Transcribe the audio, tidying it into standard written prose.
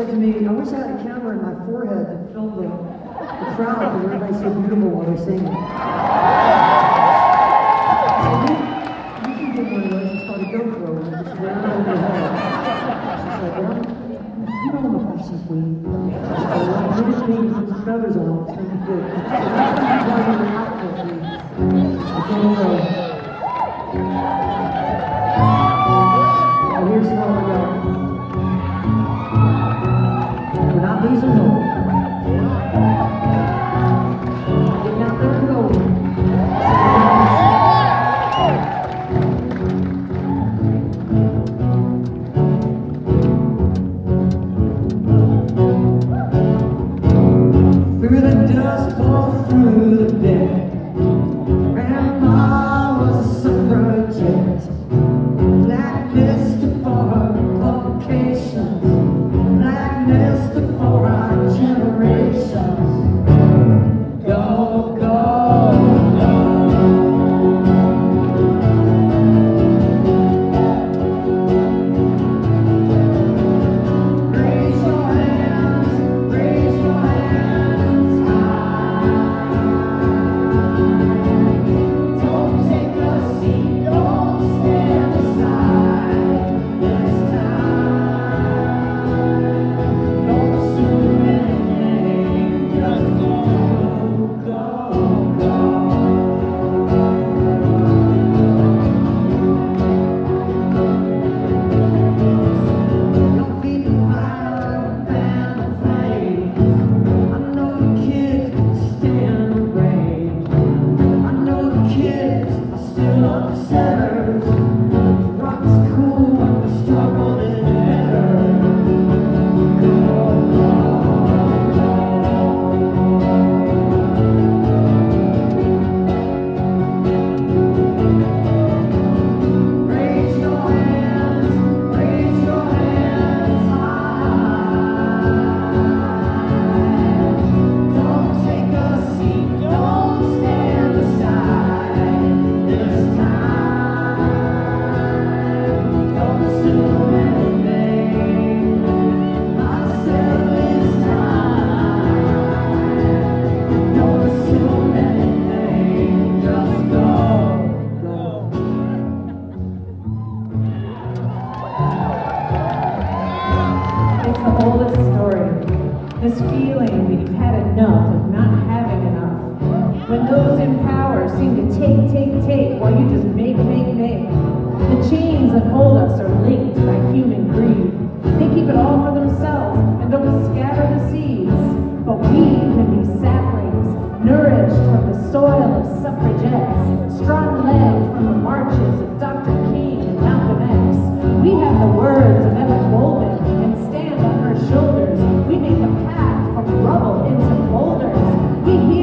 said to me, I wish I had a camera in my forehead to film the crowd because everybody's so beautiful while they're singing. I said, you can get one of those. It's called a GoPro. And just wear it over your head. She's like, well, you know I'm a fashion queen. Maybe you put some feathers on. It's going to be good. Oh, here's where we go. We're not losing hope. Getting out there and going. Through the dust, pour through the bed. Grandma was a suffragette. Blacklist for her publications. Blacklist for our generations. Go, go, go. Raise your hands high. Don't take a seat, don't stand aside. This time, don't assume anything, just go, go, go. Don't feed the fire, fan the flames. I know the kids stand the rain. I know the kids are still upsetters. Rock's cool, but the struggle is better. Go, go, go. Raise your hands high. Don't take a seat, don't stand aside. This time, don't assume anything. I said this time, don't assume anything. Just go, go. It's the oldest story. This feeling that you've had enough of not having enough. When those in power seem to take while you just make. The chains that hold us are linked by human greed. They keep it all for themselves and don't scatter the seeds. But we can be saplings, nourished from the soil of suffragettes, strong-legged from the marches of Dr. King and Malcolm X. We have the words of Emma Goldman and stand on her shoulders. We make a path from rubble into boulders. We